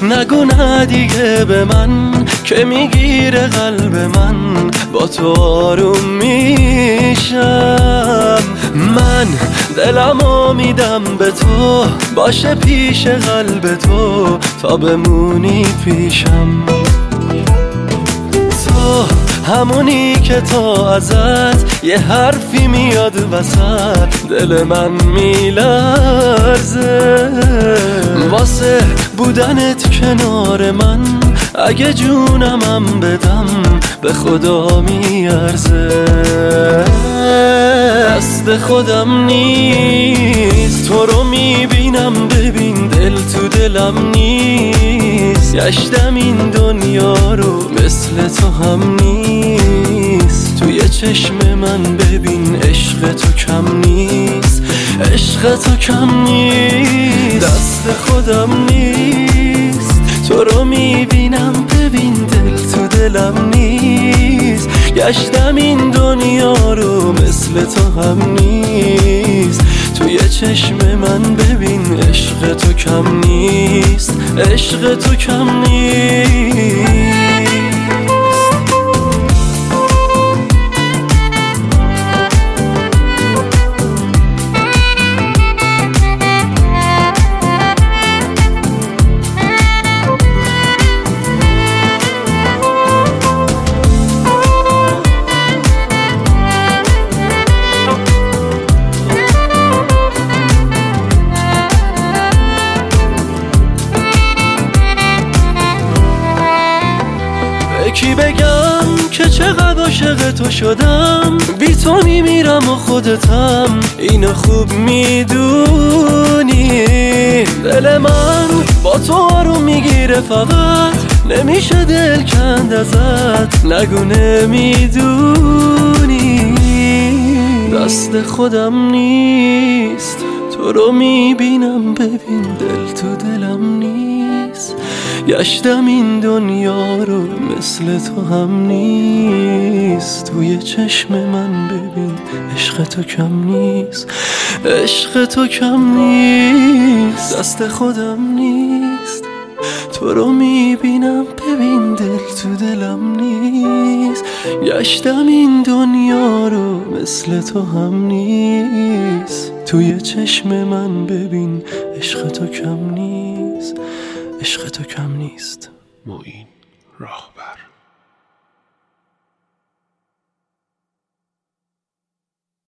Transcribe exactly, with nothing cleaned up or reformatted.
نگو نه دیگه به من که میگیره قلب من، با تو آروم میشم. من دلمو میدم به تو، باشه پیش قلب تو تا بمونی پیشم. تو همونی که تا ازت یه حرفی میاد وسط دل من میلرزه. واسه بودنت کنار من اگه جونمم بدم به خدا میارزه. دست خودم نیست، تو رو میبینم ببین دل تو دلم نیست. گشتم این دنیا رو مثل تو هم نیست. توی چشم من ببین عشق تو کم نیست، عشق تو کم نیست. دست خودم نیست، تو رو میبینم ببین دل تو دلم نیست. گشتم این دنیا رو مثل تو هم نیست. توی چشم من ببین عشق تو کم نیست، عشق تو کم نیست. کی بگم که چقدر عاشق تو شدم، بی تو میمیرم و خودتم اینو خوب میدونی. دل من با تو آروم میگیره فقط، نمیشه دل کند ازت، نگو نمیدونی. دست خودم نیست، تو رو میبینم ببین دل تو دلم نیست. گشتم این دنیا رو مثل تو هم نیست. توی چشم من ببین عشق تو کم نیست، عشق تو کم نیست. دست خودم نیست، تو رو میبینم ببین دل تو دلم نیست. گشتم این دنیا رو مثل تو هم نیست. توی چشم من ببین عشق تو کم نیست، عشق تو کم نیست. معین راهبر.